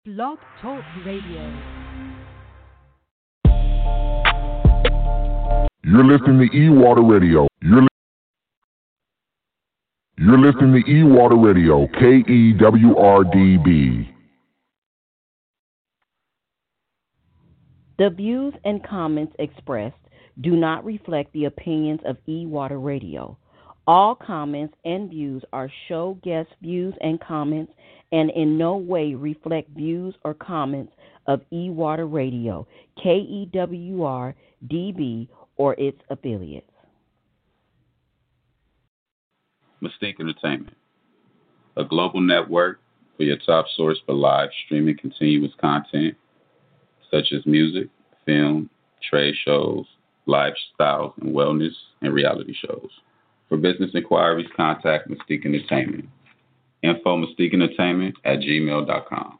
Blog Talk Radio. You're listening to E-Water Radio. You're listening to E-Water Radio, KEWRDB. The views and comments expressed do not reflect the opinions of E-Water Radio. All comments and views are show guest views and comments and in no way reflect views or comments of E-Water Radio, KEWRDB, or its affiliates. Mystique Entertainment, a global network for your top source for live streaming continuous content such as music, film, trade shows, lifestyles and wellness, and reality shows. For business inquiries, contact Mystique Entertainment. Info mystiqueentertainment@gmail.com.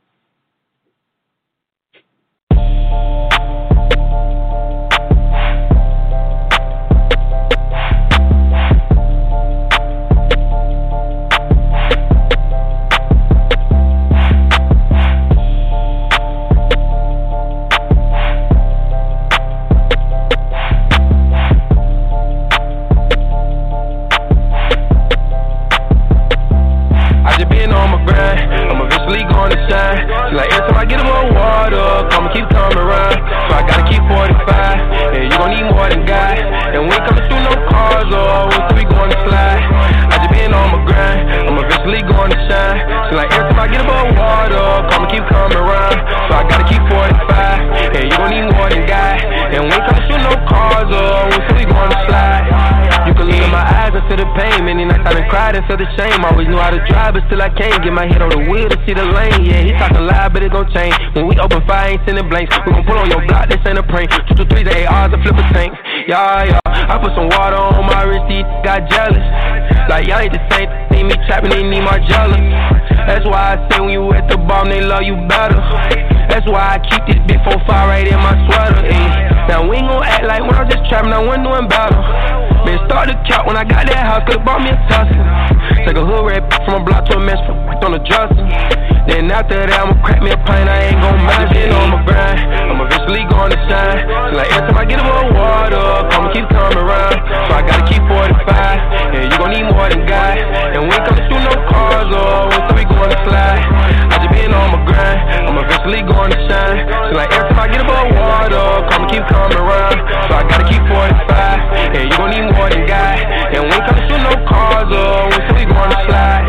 Like every time I get more water, come keep coming around. So I gotta keep 45, and you gon' need more than God. And we ain't coming through no cars or we still be going to slide. I just been on my grind, I'm eventually going to shine. So like every time I get more water, come keep coming around. So I gotta keep 45, and you gon' need more than God. And we ain't coming through no cars or we still be going to slide. You can look in my eyes and feel the pain. Many nights I done cried and feel the shame. Always knew how to drive, but still I can't get my head on the wheel to see the lane. Yeah, he talking loud, but it gon' change. When we open fire, ain't sending blanks. We gon' pull on your block, this ain't a prank. 2 to 3 the ARs and flip a tank. Yeah. I put some water on my wrist, he got jealous. Like y'all ain't the same. See me trapping, they need Margiela. That's why I say when you at the bottom, they love you better. That's why I keep this big 4-5 right in my sweater. Now we ain't gon' act like when I'm just trapping, I wasn't doing better. Been started to count when I got that house, could've bought me a Tesla. Take a hood red from a block to a mess on the dresser. Then after that, I'ma crack me a pint, I ain't gon' mind. Been on my grind, I'm eventually gonna shine. So like every time I get more water, come keep coming around. So I gotta keep 45, and you gon' need more than God. And we ain't coming through no cars or we still be going to slide. I just been on my grind, I'm eventually gonna shine. So like every time I get more water, come keep coming around. So I gotta keep 45, and you gon' need more than God. And we ain't coming through no cars or we still be going to slide.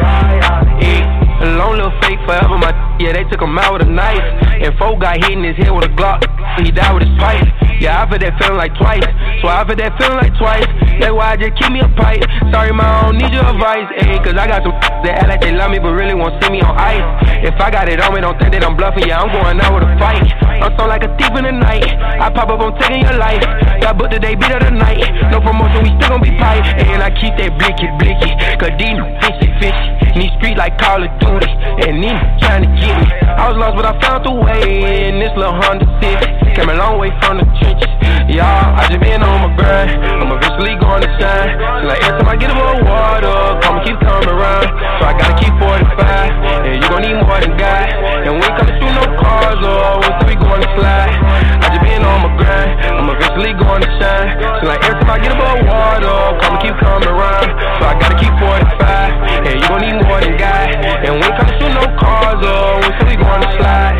A long little fake forever, my yeah, they took him out with a knife. And folk got hit in his head with a Glock. He died with his pipe. Yeah, I've had that feeling like twice. So I've had that feeling like twice. That's why I just keep me a pipe. Sorry, ma, I don't need your advice, ayy. Cause I got some that act like they love me, but really won't see me on ice. If I got it on me, don't think that I'm bluffing. Yeah, I'm going out with a fight. I'm so like a thief in the night. I pop up, I'm taking your life. Got booked today, beat of the night. No promotion, we still gon' be pipe. And I keep that blicky. Cause these fishy. In these streets like Call of Duty. And these trying to get me. I was lost, but I found the way. In this little Honda Civic. Came a long way from the trenches. Y'all, I just been on my grind. I'm eventually gonna shine. So like every time I get more water, come keep coming around. So I gotta keep 45, and you gon' need more than God. And we ain't coming through no cars or we still be going to slide. I just been on my grind. I'm eventually gonna shine. So like every time I get more water, come keep coming around. So I gotta keep 45, and you gon' need more than God. And we ain't coming through no cars or we still be going to slide.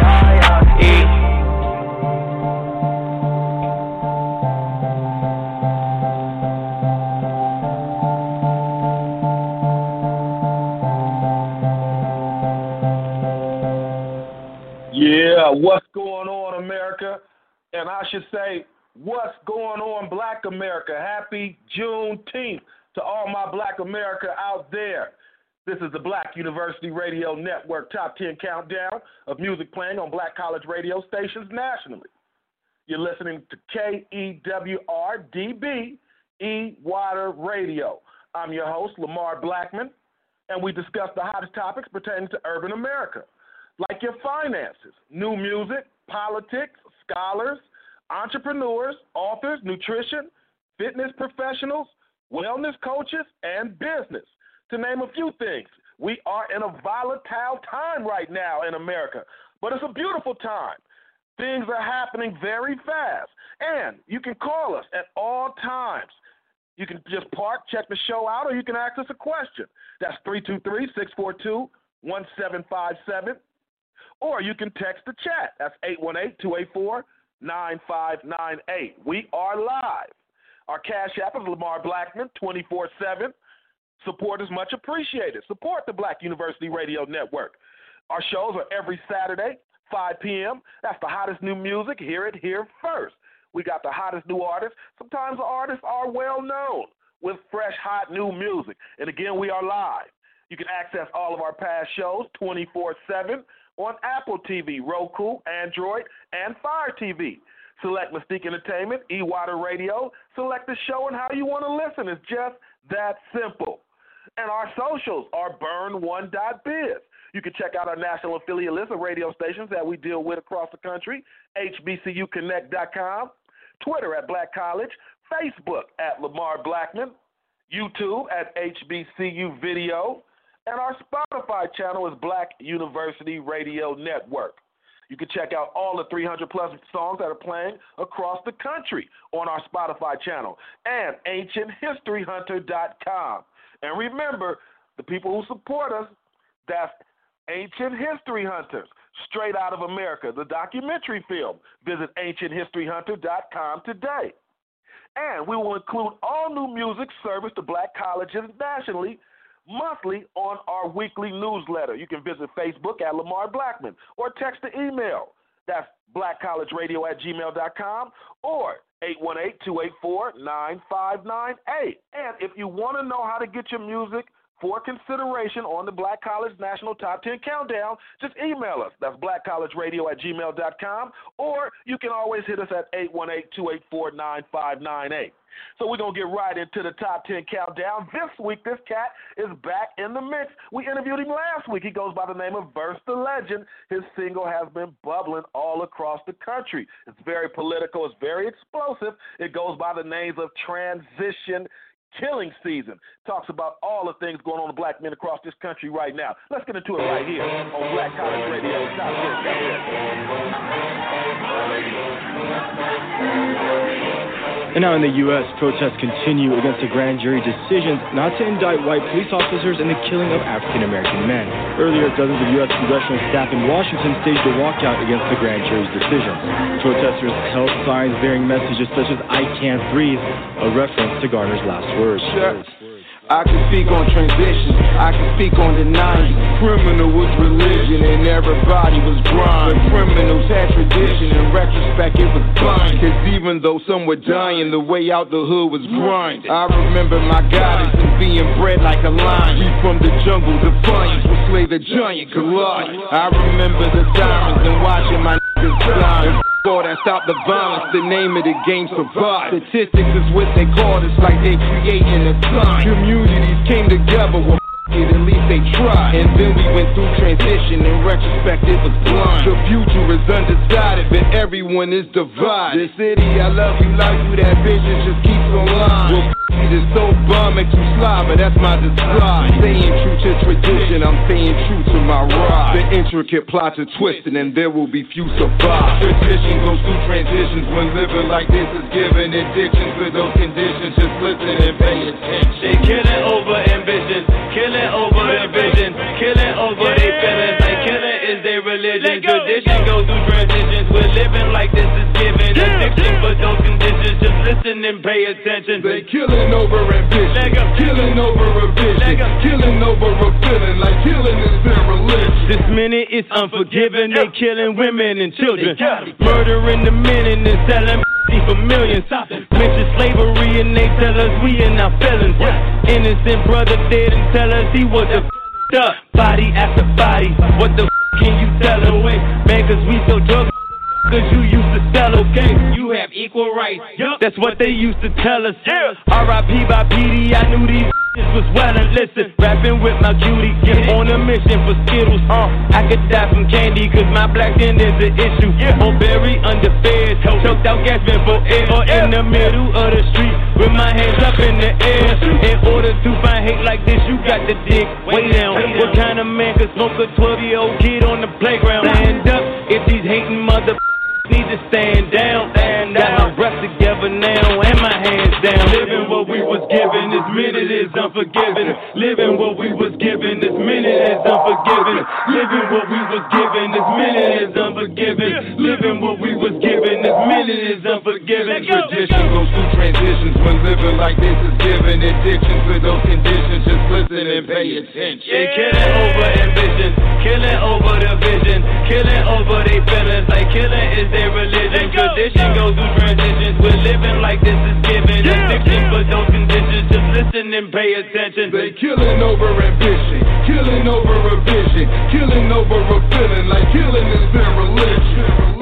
Yeah, what's going on, America? And I should say, what's going on, Black America? Happy Juneteenth to all my Black America out there. This is the Black University Radio Network Top 10 Countdown of music playing on Black college radio stations nationally. You're listening to KEWRDB, E-Water Radio. I'm your host, Lamar Blackman, and we discuss the hottest topics pertaining to urban America, like your finances, new music, politics, scholars, entrepreneurs, authors, nutrition, fitness professionals, wellness coaches, and business, to name a few things. We are in a volatile time right now in America, But it's a beautiful time. Things are happening very fast. And you can call us at all times. You can just park, check the show out, or you can ask us a question. That's 323-642-1757. Or you can text the chat. That's 818-284-9598. We are live. Our Cash App is Lamar Blackman, 24/7. Support is much appreciated. Support the Black University Radio Network. Our shows are every Saturday, 5 p.m. That's the hottest new music. Hear it here first. We got the hottest new artists. Sometimes the artists are well known with fresh, hot new music. And again, we are live. You can access all of our past shows 24/7 on Apple TV, Roku, Android, and Fire TV. Select Mystique Entertainment, E-Water Radio. Select the show and how you want to listen. It's just that simple. And our socials are burn1.biz. You can check out our national affiliate list of radio stations that we deal with across the country, hbcuconnect.com, Twitter at Black College, Facebook at Lamar Blackman, YouTube at HBCU Video, and our Spotify channel is Black University Radio Network. You can check out all the 300-plus songs that are playing across the country on our Spotify channel and AncientHistoryHunter.com. And remember, the people who support us, that's Ancient History Hunters, straight out of America, the documentary film. Visit AncientHistoryHunter.com today. And we will include all new music service to black colleges nationally monthly on our weekly newsletter. You can visit Facebook at Lamar Blackman or text the email. That's blackcollegeradio@gmail.com or 818-284-9598. And if you want to know how to get your music for consideration on the Black College National Top 10 Countdown, just email us. That's blackcollegeradio@gmail.com, or you can always hit us at 818-284-9598. So we're going to get right into the Top 10 Countdown. This week, this cat is back in the mix. We interviewed him last week. He goes by the name of Verse the Legend. His single has been bubbling all across the country. It's very political. It's very explosive. It goes by the names of Transition Killing Season. Talks about all the things going on to black men across this country right now. Let's get into it right here on Black College Radio. Top 10. And now in the U.S., protests continue against the grand jury decisions not to indict white police officers in the killing of African-American men. Earlier, dozens of U.S. congressional staff in Washington staged a walkout against the grand jury's decisions. Protesters held signs bearing messages such as "I can't breathe," a reference to Garner's last words. Sure. I can speak on transition, I can speak on the 90s. Criminal was religion and everybody was grind. The criminals had tradition, in retrospect it was blind. Cause even though some were dying, the way out the hood was grind. I remember my goddess and being bred like a lion. He from the jungle, defiance will slay the giant Goliath. I remember the sirens and watching my niggas die. All that stop the violence, the name of the game survive. Statistics is what they call it, it's like they creating a sign. Communities came together, well it, at least they tried. And then we went through transition, in retrospect it was blind. The future is undecided, but everyone is divided. The city, I love you like you, that vision just keeps on line. Well, this so bomb makes you slide, but that's my disguise. Staying true to tradition, I'm staying true to my ride. The intricate plots are twisted and there will be few survive. Tradition goes through transitions when living like this is given addictions for those conditions. Just listen and pay attention. They killing over ambitions, killing over their vision, killing over their feelings. Like killing is their religion. Tradition goes through transitions. We're living like this is given addiction for those conditions. Just listen and pay attention. They killing over ambition, killing over a vision, killing over a feeling. Like killing is their religion. This minute is unforgiving. They killing women and children, murdering the men and then selling for millions. Mention slavery and they tell us we are not felons. Innocent brother dead and tell us he was a up. Body after body. What the can you tell us? Man, cause we so drunk. Cause you used to sell, okay? You have equal rights. That's what they used to tell us. R.I.P. by PD. I knew these was well and listen. Rapping with my cutie. On a mission for Skittles. I could die from candy cause my black skin is an issue. Or very underfed. Choked out gasping for air. Or in the middle of the street with my hands up in the air. In order to find hate like this, you got to dig way down. What kind of man could smoke a 12-year-old kid on the playground? Stand up. hating mother need to stand down. Got my breath together now and my hands down. Living what we was given, this minute is unforgiving. Living what we was given, this minute is unforgiving. Living what we was given, this minute is unforgiving. Living what we was given, this minute is unforgiving. Tradition goes through transitions when living like this is given. Addiction to those conditions, just listen and pay attention. They killing over ambition, killing over the vision, killing over their feelings, like killing is their religion. Tradition goes through transitions, we're living like this is given. Addiction for those conditions, just listen and pay attention. They killing over ambition, killing over a vision, killing over a feeling, like killing is their religion.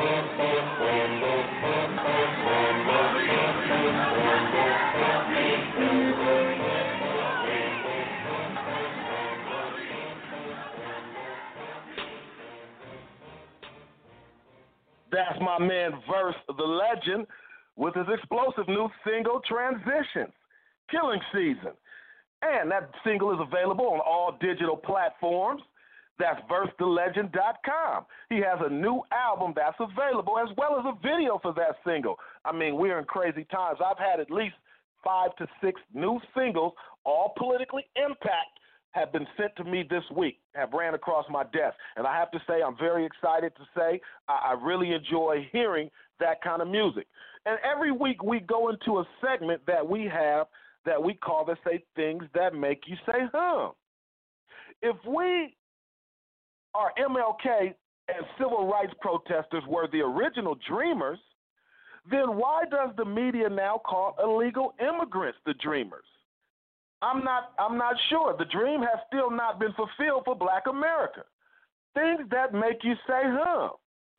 That's my man Verse the Legend with his explosive new single, Transitions, Killing Season. And that single is available on all digital platforms. That's versethelegend.com. He has a new album that's available as well as a video for that single. I mean, we're in crazy times. I've had at least 5 to 6 new singles, all politically impact, have been sent to me this week, have ran across my desk. And I have to say, I'm very excited to say I really enjoy hearing that kind of music. And every week we go into a segment that we have that we call, let's say, things that make you say, huh. If we are MLK and civil rights protesters were the original dreamers, then why does the media now call illegal immigrants the dreamers? I'm not sure. The dream has still not been fulfilled for Black America. Things that make you say, huh.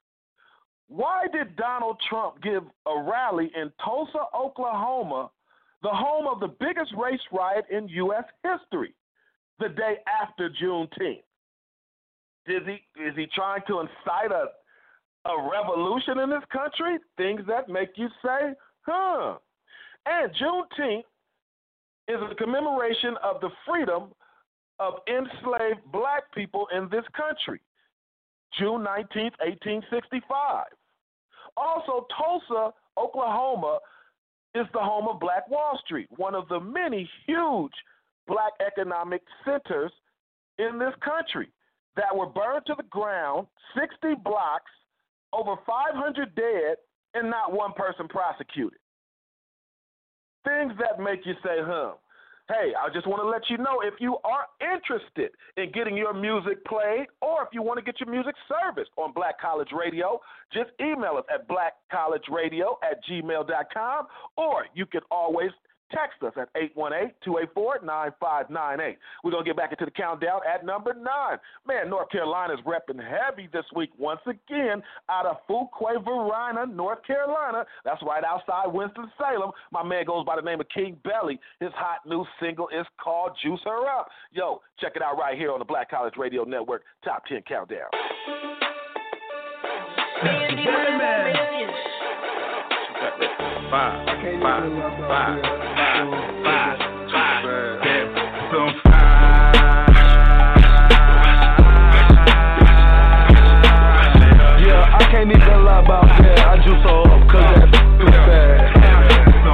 Why did Donald Trump give a rally in Tulsa, Oklahoma, the home of the biggest race riot in U.S. history, the day after Juneteenth? Is he trying to incite a revolution in this country? Things that make you say, huh. And Juneteenth is a commemoration of the freedom of enslaved Black people in this country, June 19th, 1865. Also, Tulsa, Oklahoma, is the home of Black Wall Street, one of the many huge Black economic centers in this country that were burned to the ground, 60 blocks, over 500 dead, and not one person prosecuted. Things that make you say, huh. Hey, I just want to let you know, if you are interested in getting your music played or if you want to get your music serviced on Black College Radio, just email us at blackcollegeradio@gmail.com, or you can always text us at 818-284-9598. We're going to get back into the countdown at number 9. Man, North Carolina's repping heavy this week once again out of Fuquay-Varina, North Carolina. That's right outside Winston-Salem. My man goes by the name of King Belly. His hot new single is called Juice Her Up. Yo, check it out right here on the Black College Radio Network Top 10 Countdown. Five. Yeah, I can't even lie about that. I juice her up 'cause that's too bad. So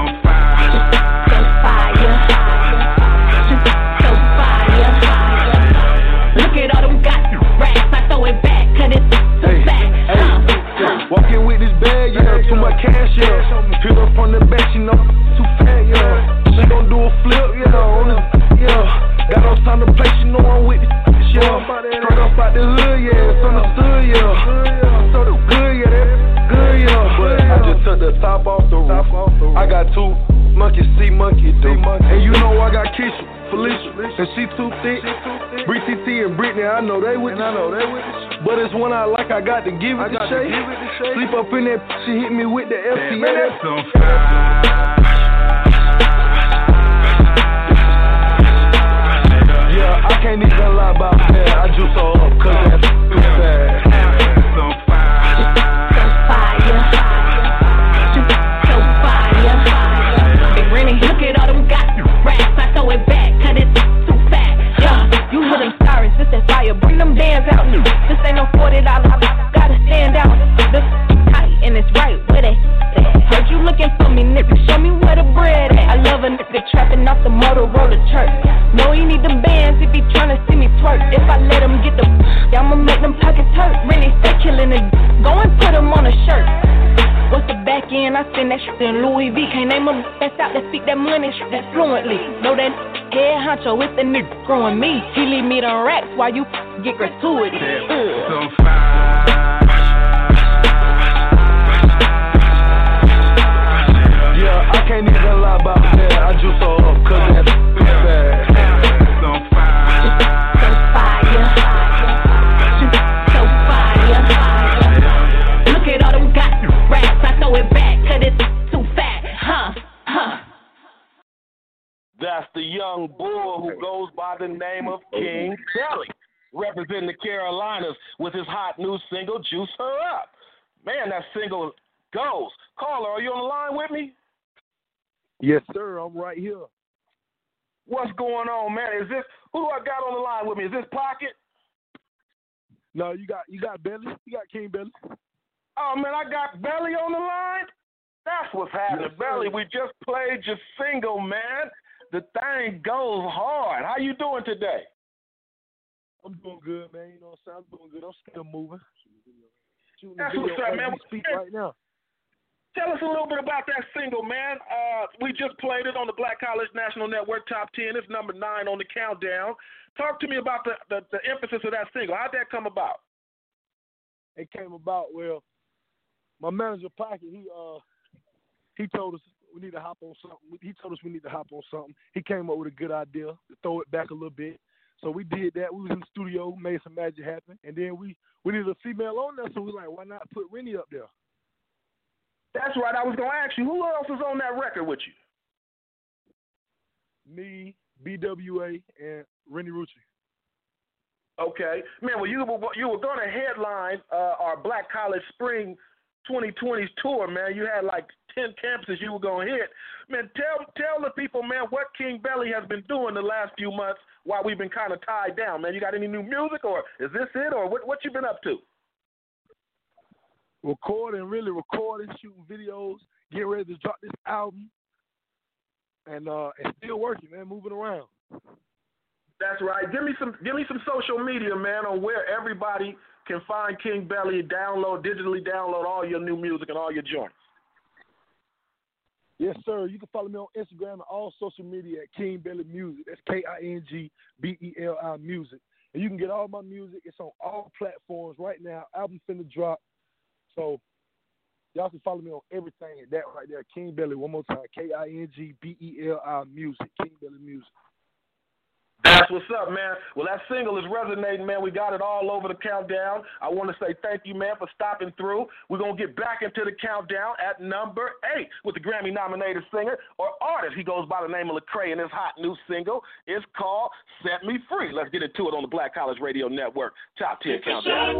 fire. Look at all them got racks. I throw it back 'cause it's too fat. Walking with this bag, yeah, too much cash, yeah. Hit her from the back, she know too fat, yeah. She gon' do a flip, yeah, on this, yeah. Got no time to play, she know I'm with this, yeah. Straight up out the hood, yeah, it's understood, yeah. So the good, yeah, that's good, yeah. But I just took the top off the roof. I got 2 monkeys, see monkey do. And you know I got Keisha, Felicia, and she too thick. Bree TT and Brittany, I know they with this. But it's one I like, I got to give it the shake. Sleep up in that, she hit me with the FTA. Man, that's so fine. Yeah, I can't even lie about that. I juice her up 'cause that's too bad. So fine. So fire. Big Rennie, look at all them got racks. I throw it back 'cause it's too fat. Yeah, you hear them sirens, this is fire. Bring them bands out. This ain't no $40. Gotta stand out. and I spend that shit in Louis V. Can't name them that's out that speak that money shit that fluently. Know that head honcho with the nigga growing me. He leave me the racks while you get gratuity. So fine. Yeah, I can't even lie about that. I just so up, cause that's bad. So fine. So fire. So fire. Look at all them got raps. I throw it back, cause it's too fat. Huh. That's the young bull who goes by the name of King Belly, representing the Carolinas with his hot new single, Juice Her Up. Man, that single goes. Caller, are you on the line with me? Yes, sir. I'm right here. What's going on, man? Is this who do I got on the line with me? Is this Pocket? No, you got Belly. You got King Belly. Oh man, I got Belly on the line. That's what's happening, yes, Belly. We just played your single, man. The thing goes hard. How you doing today? I'm doing good, man. You know what I'm saying? I'm doing good. I'm still moving. That's what's up, man. Speak right now. Tell us a little bit about that single, man. We just played it on the Black College National Network Top 10. It's number 9 on the countdown. Talk to me about the emphasis of that single. How'd that come about? It came about, well, my manager, Pocket, he told us we need to hop on something. He told us we need to hop on something. He came up with a good idea to throw it back a little bit. So we did that. We was in the studio, made some magic happen. And then we needed a female on there, so we like, why not put Rennie up there? That's right. I was going to ask you, who else is on that record with you? Me, BWA, and Rennie Rucci. Okay. Man, well, you were going to headline our Black College Spring 2020's tour, man. You had like 10 campuses you were going to hit. Man, tell the people, man, what King Belly has been doing the last few months while we've been kind of tied down, man. You got any new music, or is this it, or what you been up to? Recording, shooting videos, getting ready to drop this album, and still working, man, moving around. That's right. Give me some social media, man, on where everybody can find King Belly, digitally download all your new music and all your joints. Yes, sir. You can follow me on Instagram and all social media at King Belly Music. That's KINGBELI Music. And you can get all my music. It's on all platforms right now. Album finna drop. So y'all can follow me on everything at that right there. King Belly, one more time. KINGBELI Music. King Belly Music. That's what's up, man. Well, that single is resonating, man. We got it all over the countdown. I want to say thank you, man, for stopping through. We're going to get back into the countdown at number 8 with the Grammy-nominated singer or artist. He goes by the name of Lecrae, and his hot new single is called Set Me Free. Let's get into it on the Black College Radio Network. Top 10 countdown.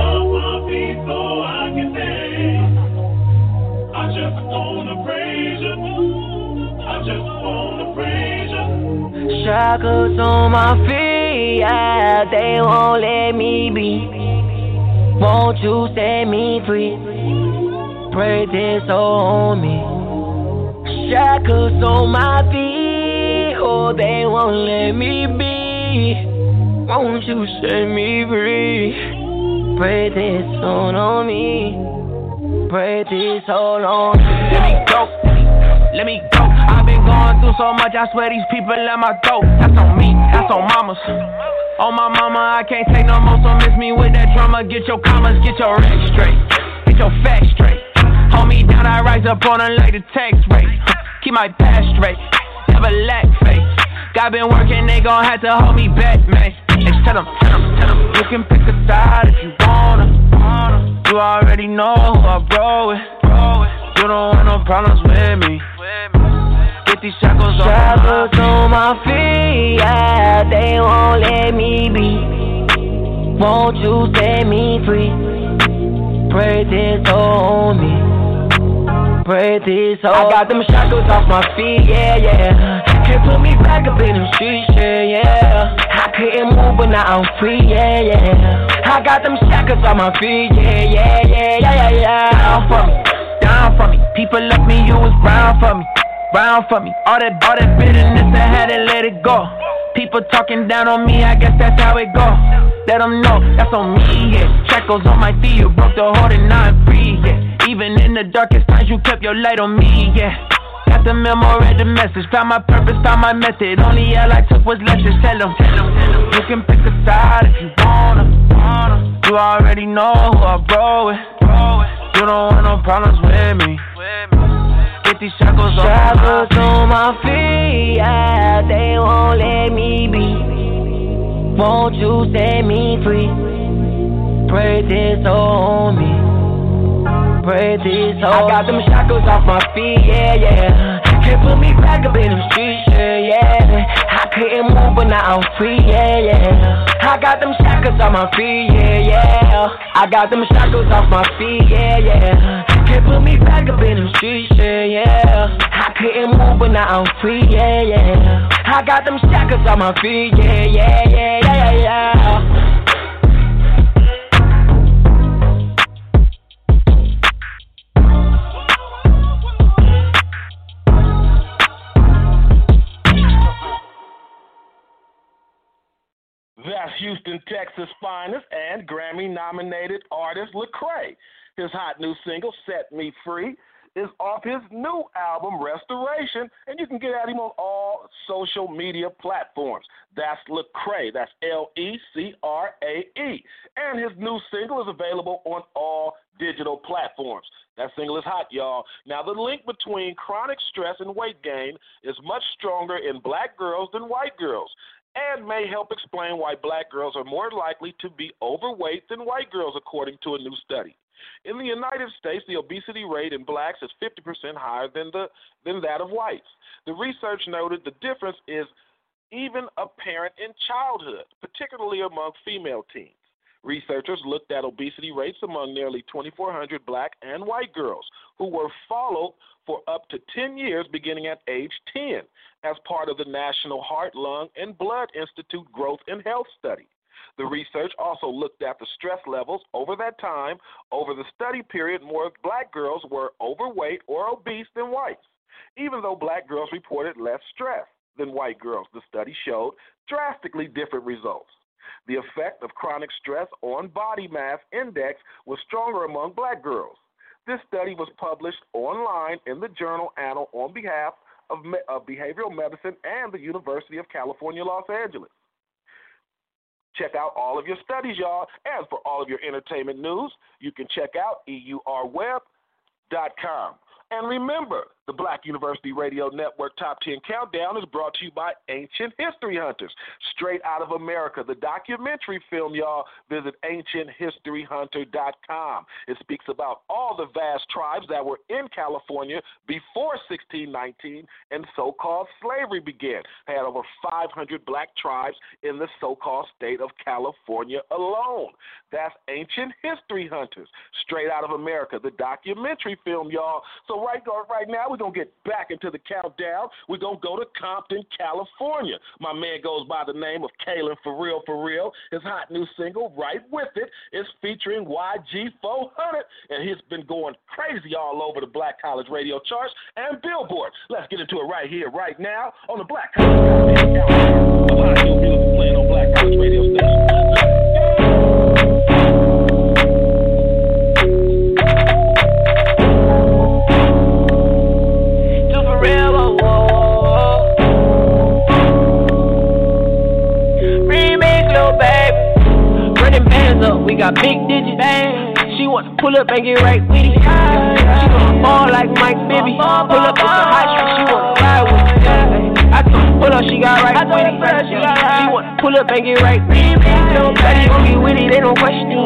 I just want to praise you. I just want to praise you. Shackles on my feet, yeah, they won't let me be. Won't you set me free? Pray this on me. Shackles on my feet, oh, they won't let me be. Won't you set me free? Pray this on me. Pray this on me. Let me go. I've been going through so much, I swear these people let my throat. That's on me, that's on mamas. On my mama, I can't take no more, so miss me with that drama. Get your commas, get your racks straight, get your facts straight. Hold me down, I rise up on her like the tax rate. Keep my past straight, never lack faith. God been working, they gon' have to hold me back, man. Tell them, you can pick a side if you wanna. You already know who I roll with. You don't want no problems with me. Get these shackles on my feet, yeah, they won't let me be. Won't you set me free? Pray this on me. Pray this on me. I got them shackles off my feet, yeah. Can't put me back up in the streets, yeah. I couldn't move, but now I'm free, yeah. I got them shackles on my feet, yeah. Down for me. People left me, you was brown for me. All that bitterness, I had to let it go. People talking down on me, I guess that's how it go. Let them know, that's on me, yeah. Shackles on my feet, you broke the hold and now I'm free, yeah. Even in the the darkest times, you kept your light on me, yeah. Got the memo, read the message. Found my purpose, found my method. Only L I took was lessons. Tell them. You can pick a side if you wanna. You already know who I roll with. You don't want no problems with me. Get these shackles on my feet, yeah. They won't let me be. Won't you set me free? Pray this on me. Pray this on me. I got them shackles off my feet, yeah, yeah. Can't put me back up in the streets, yeah, yeah. I couldn't move, but now I'm free, yeah, yeah. I got them shackles off my feet, yeah, yeah. I got them shackles off my feet, yeah, yeah. Can't put me back up in the streets, yeah, yeah. I couldn't move, but now I'm free, yeah, yeah. I got them shackles off my feet, yeah, yeah, yeah, yeah, yeah. That's Houston, Texas' finest and Grammy-nominated artist Lecrae. His hot new single, Set Me Free, is off his new album, Restoration, and you can get at him on all social media platforms. That's Lecrae. That's Lecrae. And his new single is available on all digital platforms. That single is hot, y'all. Now, the link between chronic stress and weight gain is much stronger in black girls than white girls, and may help explain why black girls are more likely to be overweight than white girls, according to a new study. In the United States, the obesity rate in blacks is 50% higher than that of whites. The research noted the difference is even apparent in childhood, particularly among female teens. Researchers looked at obesity rates among nearly 2,400 black and white girls who were followed for up to 10 years beginning at age 10 as part of the National Heart, Lung, and Blood Institute Growth and Health Study. The research also looked at the stress levels over that time. Over the study period, more black girls were overweight or obese than whites, even though black girls reported less stress than white girls. The study showed drastically different results. The effect of chronic stress on body mass index was stronger among black girls. This study was published online in the journal Annals on behalf of Behavioral Medicine and the University of California, Los Angeles. Check out all of your studies, y'all. And for all of your entertainment news, you can check out eurweb.com. And remember, the Black University Radio Network Top 10 Countdown is brought to you by Ancient History Hunters, straight out of America. The documentary film, y'all, visit ancienthistoryhunter.com. It speaks about all the vast tribes that were in California before 1619 and so-called slavery began. Had over 500 black tribes in the so-called state of California alone. That's Ancient History Hunters, straight out of America. The documentary film, y'all. So right now, we're going to get back into the countdown. We're going to go to Compton, California. My man goes by the name of Kalen For Real. His hot new single, Right With It, is featuring YG400, and he's been going crazy all over the Black College Radio charts and Billboard. Let's get into it right here, right now, on the Black College Radio Countdown. Hot new music playing on Black College Radio Station. We got big digits, she want to pull up and get right with it. She wanna fall like Mike Bibby. Pull up on the high street, she wanna ride with it. I told her pull up, she got right with it. She want to pull up and get right with it. Nobody gon' get with it, they don't question it.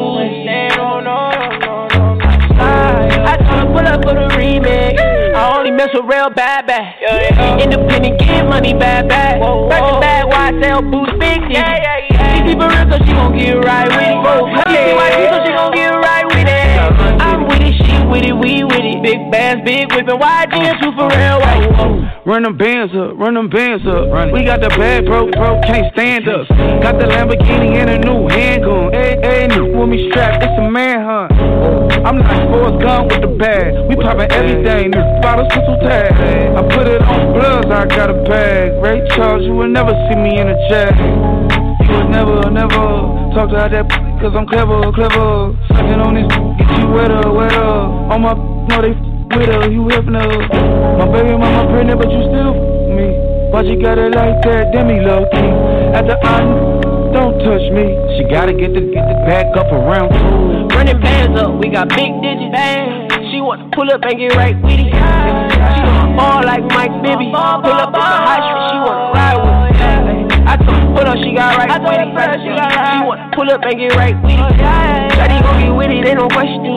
I told her pull up for the remix. I only mess with real bad. Independent, get money bad. Back to back, why I sell boots, big niggas. She keep it real, so she gon' get right with it. So she gon' get right with it. I'm with it, she with it, we with it. Big bands, big whippin', YG and you for real. Run them bands up. We got the bag, bro, can't stand us. Got the Lamborghini and a new handgun. Hey, with me strapped, it's a manhunt. I'm like Forrest Gump with the bag. We poppin' everything, this bottle pistol tag. I put it on bloods, I got a bag. Ray Charles, you will never see me in a jag. You would never talk to that cause I'm clever. Sucking on this, get you wetter. On my, no, they with her, you helping her. My baby mama pregnant, but you still me. Why you got it like that? Demi low key. After don't touch me. She gotta get the back up around two. Running bands up, we got big digits. She want to pull up and get right with it. She want ball like Mike Bibby. Pull up on the high street, she want to ride with it. I told her pull up, she got right with it. She want to pull up and get right with it. Shawty gon' get with it, ain't no question.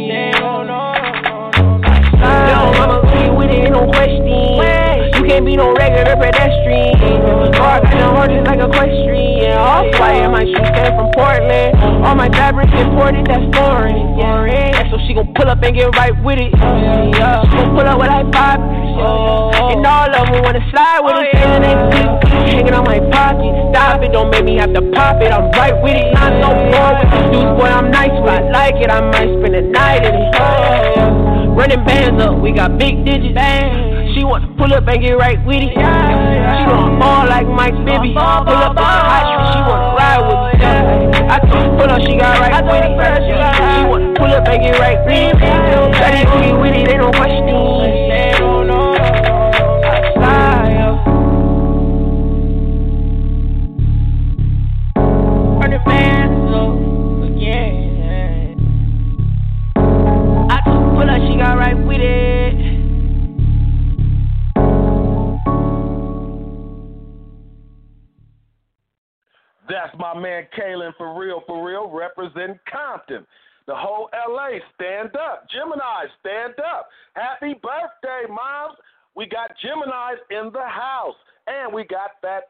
Yo, mama, get with it, ain't no question. You can't be no regular pedestrian. Car got them horses like equestrian. Off-white, my shoes came from Portland. All my fabrics imported, that's foreign. Yeah, so she gon' pull up and get right with it. She gon' pull up with like 5. And all of them wanna slide with it. Saying they hanging on my pocket. Stop it, don't make me have to pop it. I'm right with it. I'm so bored with these dudes, boy, I'm nice with it. I like it, I might spend the night in it. Running bands up, we got big digits. She want to pull up and get right with it. She want ball like Mike Bibby. Pull up on the high street, she want to ride with me. I told her pull up, she got right with it. She want to pull up and get right with it. Shawty gon' get with it, ain't no question. Running bands up again. I told her pull up, she got right with it. That's my man Kalen for real, representing Compton. The whole LA, stand up. Gemini, stand up. Happy birthday, moms. We got Geminis in the house. And we got that,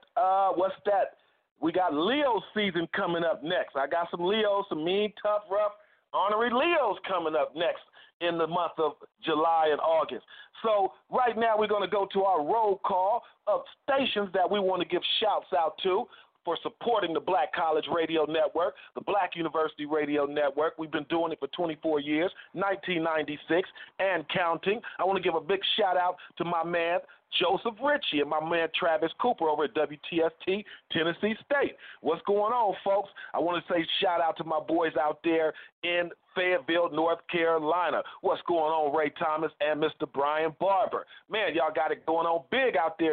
we got Leo season coming up next. I got some Leos, some mean, tough, rough, honorary Leos coming up next in the month of July and August. So right now we're going to go to our roll call of stations that we want to give shouts out to for supporting the Black College Radio Network, the Black University Radio Network. We've been doing it for 24 years, 1996, and counting. I want to give a big shout-out to my man, Joseph Ritchie, and my man Travis Cooper over at WTST, Tennessee State. What's going on, folks? I want to say shout-out to my boys out there in Fayetteville, North Carolina. What's going on, Ray Thomas and Mr. Brian Barber? Man, y'all got it going on big out there,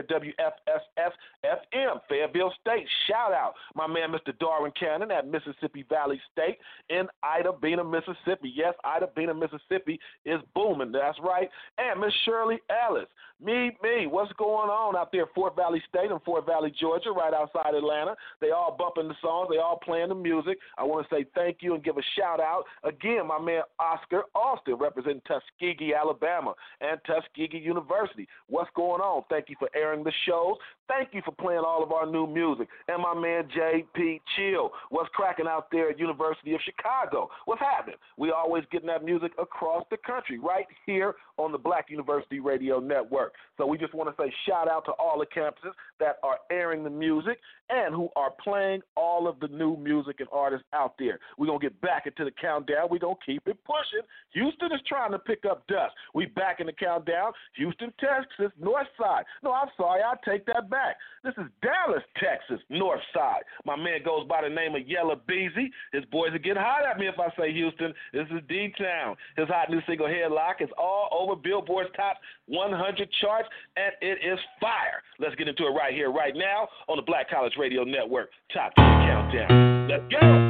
WFSS-FM, Fayetteville State. Shout out my man, Mr. Darwin Cannon at Mississippi Valley State in Ida Bena, Mississippi. Yes, Ida Bena, Mississippi is booming. That's right. And Miss Shirley Ellis. Me. What's going on out there, Fort Valley State and Fort Valley, Georgia, right outside Atlanta? They all bumping the songs. They all playing the music. I want to say thank you and give a shout out again, my man Oscar Austin, representing Tuskegee, Alabama, and Tuskegee University. What's going on? Thank you for airing the shows. Thank you for playing all of our new music. And my man J.P. Chill. What's cracking out there at University of Chicago? What's happening? We always getting that music across the country, right here on the Black University Radio Network. So we just want to say shout out to all the campuses that are airing the music and who are playing all of the new music and artists out there. We're going to get back into the countdown. We're going to keep it pushing. Houston is trying to pick up dust. We back in the countdown. Houston, Texas, North Side. No, I'm sorry. I take that back. This is Dallas, Texas, North Side. My man goes by the name of Yella Beezy. His boys are getting hot at me if I say Houston. This is D-Town. His hot new single, Headlock, is all over Billboard's top 100 charts, and it is fire. Let's get into it right here, right now, on the Black College Radio Network. Top 10 Countdown. Let's go.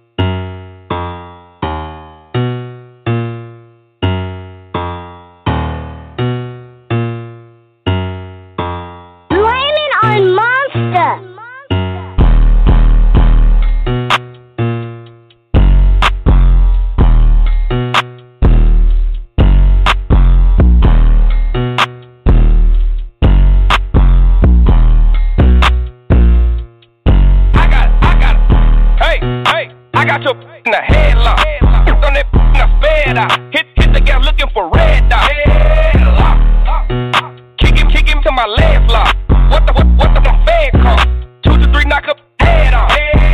In the headlock, on that I sped out. Hit the gas looking for red dot. Kick him to my legs lock. What the fan call? 2 to 3 knock up head off.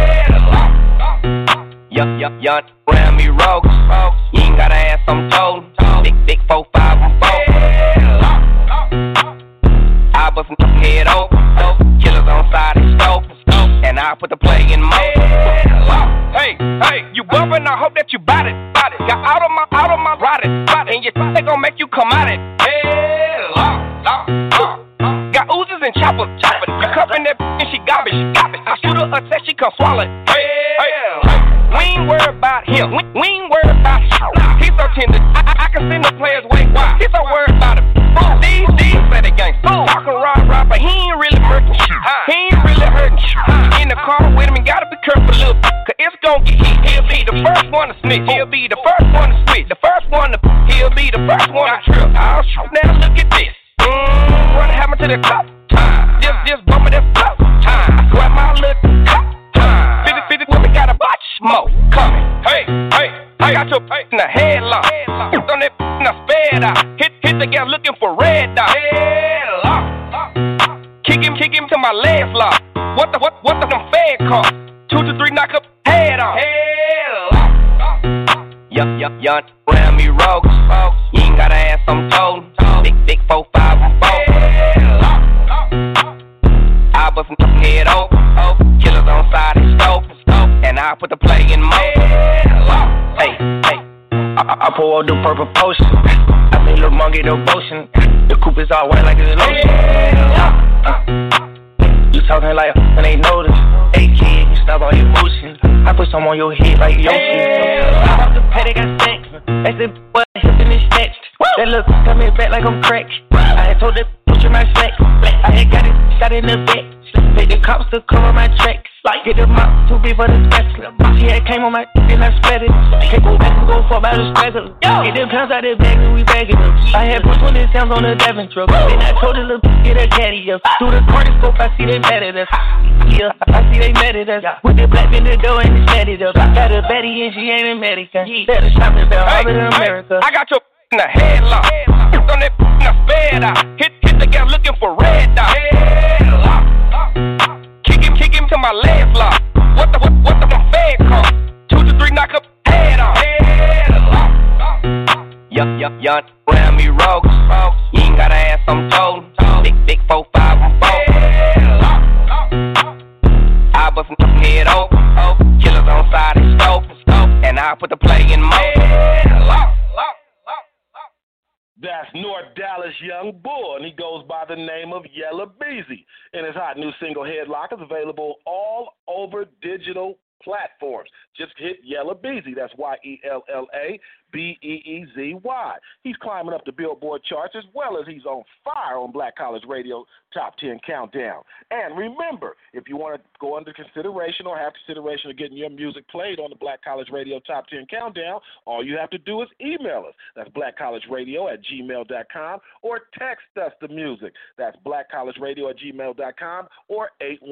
Young around me rogues. You ain't gotta ask, I'm told. Big 4, 5, and 4. I bust some head open. Killers on side and stove. And I put the play in mode. Hey, you bumpin', I hope that you bout it. Got out of my ride it. And your they gon' make you come out it. Got oozes and choppers. You cuffin' that and she garbage. I shoot her a text, she come swallow it. We ain't worried about him. We ain't worried about him. He's so tender. I can send the players way wide. He's so worried about it. These say they gang. Talking rob, but he ain't really hurting you. He ain't really hurting you. In the car with him, you gotta be careful, little. Cause it's gon' get hit. He'll be the first one to snitch. He'll be the first one to switch. He'll be the first one to trip. I'll shoot. Now look at this. What happened to the clock? Just bump it, that's clock. I swear my little clock. 50 women got a bunch more coming. Hey, I got your in the headlock. Put on that in the sped out. Hit the gas looking for red dot. Headlock. Kick him to my legs lock. What the them fed cost? 2 to 3 knock up head off. Headlock. Young around me rogues. You ain't gotta ask, I'm told. Big 4, 5, and 4. I bust some head open. Killers on side and stove. And I put the play in mode. Hey. I pour out the purple potion. I made Lil' Monkey devotion. The coupe is all white like it's lotion. You talking like when they notice. Hey kid, you stop all your motion. I put some on your head like Yoshi. I bought the pay, they got snacks. They said, what, hip and it's snatched. That look coming back like I'm cracked. I had told that push in my slack. I had got it shot in the back. Take the cops to cover my tracks. Get them out, too big for the spatula. She had came on my and I splattered. Can't go back and go for about the spatula. Get them pounds out the bag and we bagging them. I had put 20 sounds on the Devon truck. Then I told the little get a caddy up. Through the cortiscope, I see they mad at us. Yeah, I see they mad at us. With the black in the door and it's mad at us. Got a Betty and she ain't American. Better shop it down all in America. I got your in the headlock. Put on that in the sped out. Hit the gas looking for red dot. Headlock. Kick him to my legs lock. What the fed cost? 2 to 3 knock up head off. Young around me rogues. You ain't gotta ask, I'm told. Big 4, 5, and 4. I bust some head open. Killers on side and stove. And I put the play in mode. That's North Dallas Young Bull, and he goes by the name of Yella Beezy. And his hot new single Headlock is available all over digital platforms. Just hit Yella Beezy. That's YELLABEEZY. He's climbing up the Billboard charts as well as he's on fire on Black College Radio Top 10 Countdown. And remember, if you want to go under consideration or have consideration of getting your music played on the Black College Radio Top 10 Countdown, all you have to do is email us. That's blackcollegeradio@gmail.com or text us the music. That's blackcollegeradio@gmail.com or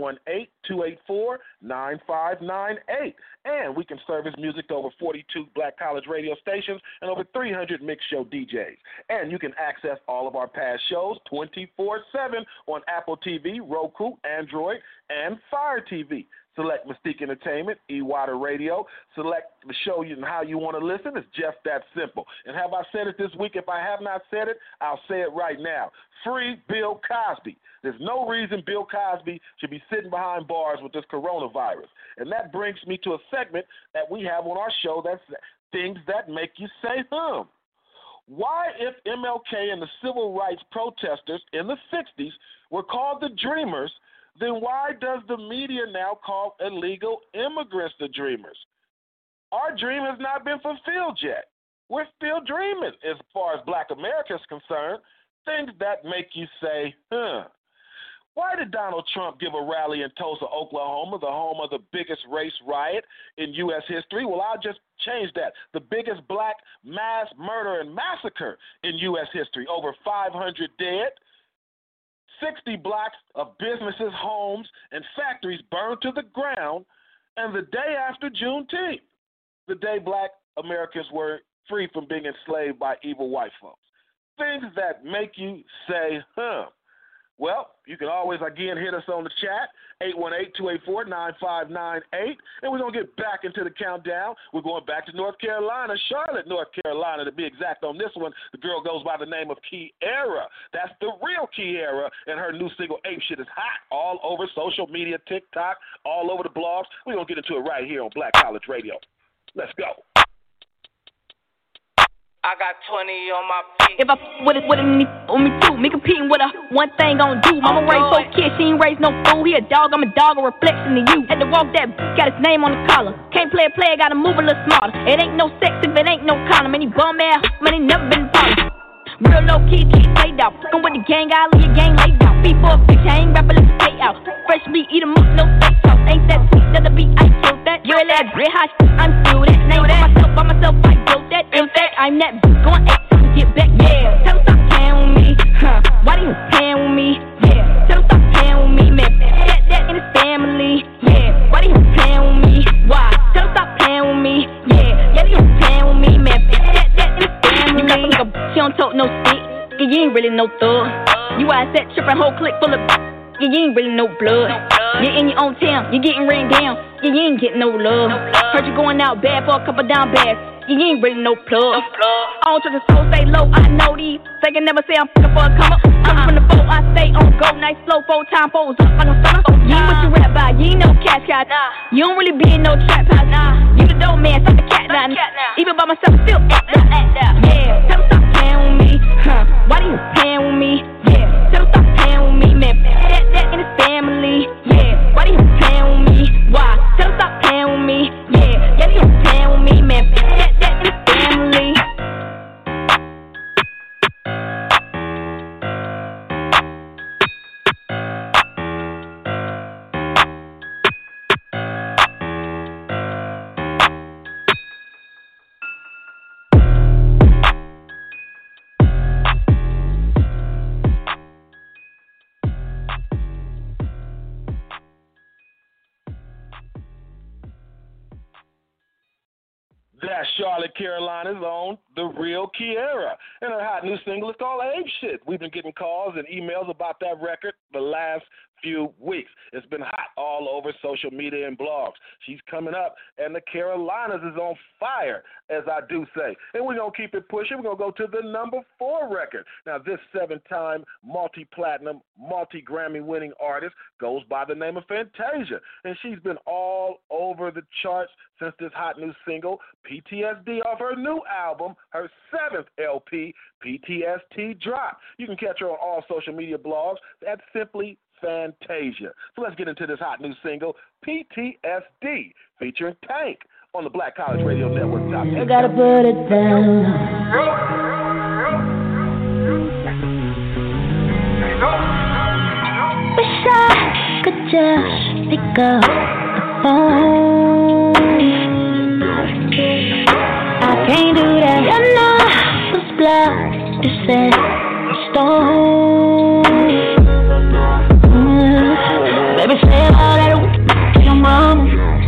818-284-9598. And we can service music to over 42 Black College radio stations and over 300 mix show DJs. And you can access all of our past shows 24/7 on Apple TV, Roku, Android, and Fire TV. Select Mystique Entertainment, E-Water Radio. Select the show and how you want to listen. It's just that simple. And have I said it this week? If I have not said it, I'll say it right now. Free Bill Cosby. There's no reason Bill Cosby should be sitting behind bars with this coronavirus. And that brings me to a segment that we have on our show that's things that make you say, Why, if MLK and the civil rights protesters in the 60s were called the Dreamers, then why does the media now call illegal immigrants the Dreamers? Our dream has not been fulfilled yet. We're still dreaming as far as Black America is concerned. Things that make you say, Why did Donald Trump give a rally in Tulsa, Oklahoma, the home of the biggest race riot in U.S. history? Well, I'll just change that. The biggest black mass murder and massacre in U.S. history. Over 500 dead. 60 blocks of businesses, homes, and factories burned to the ground, and the day after Juneteenth, the day Black Americans were free from being enslaved by evil white folks. Things that make you say, Well, you can always, again, hit us on the chat, 818-284-9598, and we're going to get back into the countdown. We're going back to North Carolina, Charlotte, North Carolina, to be exact on this one. The girl goes by the name of Kiara. That's the real Kiara, and her new single, Ape Shit, is hot all over social media, TikTok, all over the blogs. We're going to get into it right here on Black College Radio. Let's go. I got 20 on my feet. If I with it, need on me too. Me competing with a one thing gon' do. Mama raised 4 kids, she ain't raised no fool. He a dog, I'm a dog, a reflection of you. Had to walk that, got his name on the collar. Can't play a player, gotta move a little smarter. It ain't no sex if it ain't no condom. Any bum ass, man, ain't never been bothered. Real low key, played out. Fuckin' with the gang, I leave your gang laid out. Beat for a bitch, I ain't rapping, let's stay out. Fresh meat, eat 'em up, no steak sauce. Ain't that sweet, that'll be, I killed that. Real ass, real hot, I'm still that. Name by myself, I built that. I'm that bitch, going X, get back, yeah. Tell 'em stop playing with me, why they playing with me, yeah. Tell 'em stop playing with me, man. That in his family, yeah. Why they playing with me, why? Tell 'em stop playing with me, yeah. Yeah, they playing with me, man. That in his family. You got some nigga, she don't talk no stick, yeah, you ain't really no thug. You out that trippin' whole clique full of, yeah, you ain't really no blood. You're in your own town, you're getting ran down, yeah, you ain't getting no love. Heard you going out bad for a couple down bags. You ain't really no plug. I don't trust the soul, stay low. I know these. They can never say I'm fucking for a come up. I'm from the boat, I stay on go. Nice slow, 4 time foes up like a summer. You ain't what you rap by. You ain't no cash cow. You don't really be in no trap house. You the dope man, stop the cat now. Even by myself, still act out. Yeah, tell 'em stop playing with me. Why they playing with me? Yeah, tell 'em stop playing with me, man. That in his family. Yeah, why they playing with me? Why? Tell 'em stop playing with me. Yeah, yeah, they playing with me, man. Family. That's Charlotte, Carolina's own The Real Kiera. And her hot new single is called Ape Shit. We've been getting calls and emails about that record the last few weeks. It's been hot all over social media and blogs. She's coming up, and the Carolinas is on fire, as I do say. And we're going to keep it pushing. We're going to go to the number 4 record. Now, this 7-time multi-platinum, multi-Grammy-winning artist goes by the name of Fantasia. And she's been all over the charts since this hot new single, PTSD, off her new album, her 7th LP, PTSD, dropped. You can catch her on all social media blogs at Simply Fantasia. So let's get into this hot new single, PTSD, featuring Tank on the Black College Radio Network. Top 10. You gotta put it down. Wish I could just pick up the phone. I can't do that. You know this blood is set in stone. Baby, say all that week to your mama.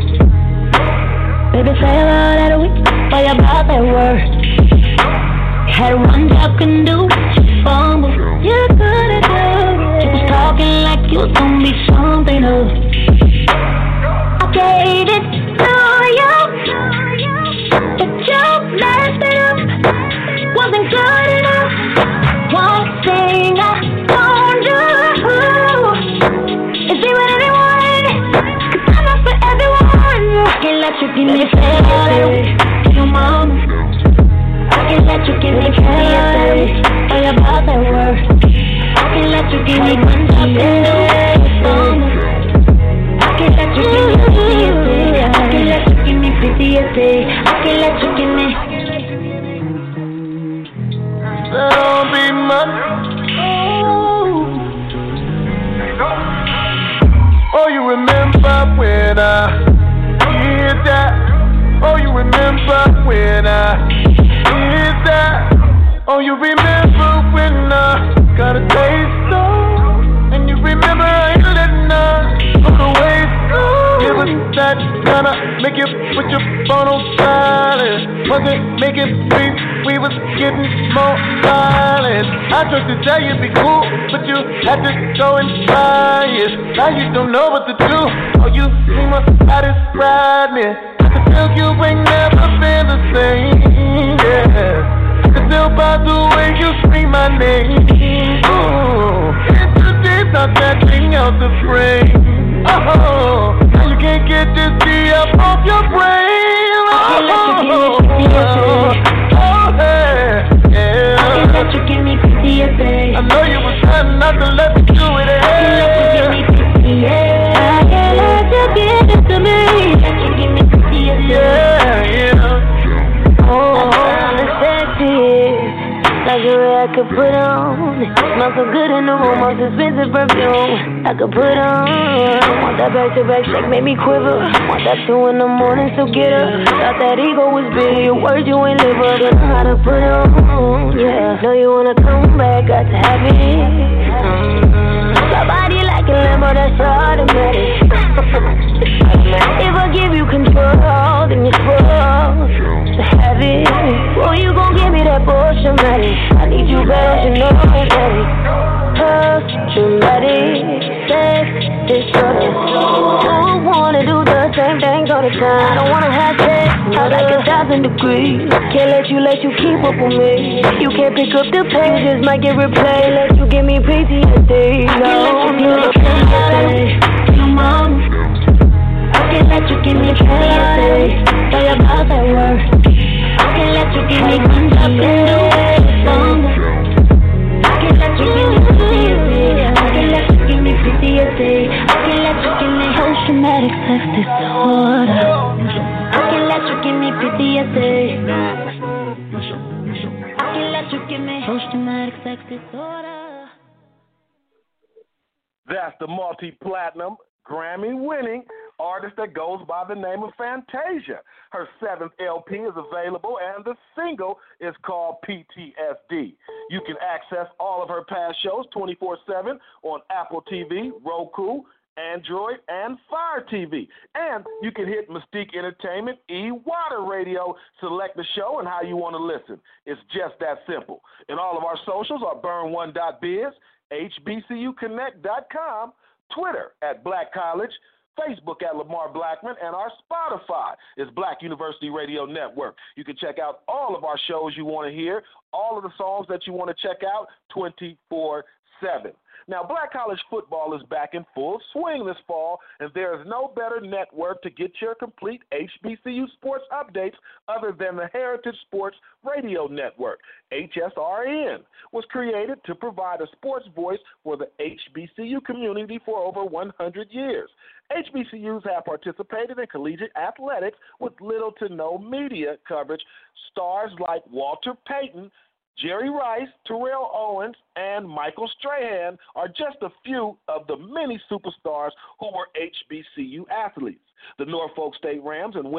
Baby, say all that week for you about that word. Had one job, couldn't do what you fumble. You couldn't do it. You was talking like you was gonna be something else. I gave it to you, but you messed it up. Wasn't good enough. One thing I don't do is be with anyone, 'cause I'm not for everyone. I can't let you give me a to your mama. I can't let you give me PTSD. All about that word. I can't let you give me one job and I can't let you give me PTSD. I can't let you give me PTSD. I can't let you give me. So don't be mad. Oh, you remember when I did that? Oh, you remember when I did that? Oh, you remember when I got a taste of? And you remember I ain't letting none of the waste go. It was that kinda make you put your phone on silent. Wasn't making beats, we was getting more violent. I tried to tell you be cool, but you had to go and try it. Now you don't know what to do. Oh, you seem how describe me. I can tell you ain't never been the same, yeah. I can tell by the way you scream my name. Ooh, and today's not catching out the frame. Oh, now you can't get this D up off your brain. Oh, oh, hey. Lingerie I could put on. Smell so good in the room, most expensive perfume I could put on. Want that back-to-back shake, make me quiver. Want that 2 in the morning, so get up. Thought that ego was big, your words you ain't live up. Don't know how to put on, yeah. Know you wanna come back, got to have it. Your body like a Lambo, that's automatic. If I give you control, then you're supposed to have it. Oh, you gon' give me that post-traumatic. I need you better, you know that. Post-traumatic sex disorder. Who wanna do the same thing all the time? I don't wanna have sex, not like 1,000 degrees. Can't let you keep up with me. You can't pick up the pages, might get replayed. Let you give me PTSD. No, your mom. I can't let you give me PTSD. Sorry about that word. I can't let you give me longer. I can't let you give me PTSD. I can't let you give me PTSD. I can't let you give me post-traumatic sex disorder. I can't let you give me PTSD. I can't let you give me post-traumatic sex disorder. That's the multi-platinum, Grammy-winning artist that goes by the name of Fantasia. Her 7th LP is available, and the single is called PTSD. You can access all of her past shows 24/7 on Apple TV, Roku, Android, and Fire TV. And you can hit Mystique Entertainment E-Water Radio, select the show and how you want to listen. It's just that simple. And all of our socials are burn1.biz, HBCUconnect.com, Twitter at Black College, Facebook at Lamar Blackman, and our Spotify is Black University Radio Network. You can check out all of our shows you want to hear, all of the songs that you want to check out 24/7. Now, Black College football is back in full swing this fall, and there is no better network to get your complete HBCU sports updates other than the Heritage Sports Radio Network. HSRN was created to provide a sports voice for the HBCU community for over 100 years. HBCUs have participated in collegiate athletics with little to no media coverage. Stars like Walter Payton, Jerry Rice, Terrell Owens, and Michael Strahan are just a few of the many superstars who were HBCU athletes. The Norfolk State Rams and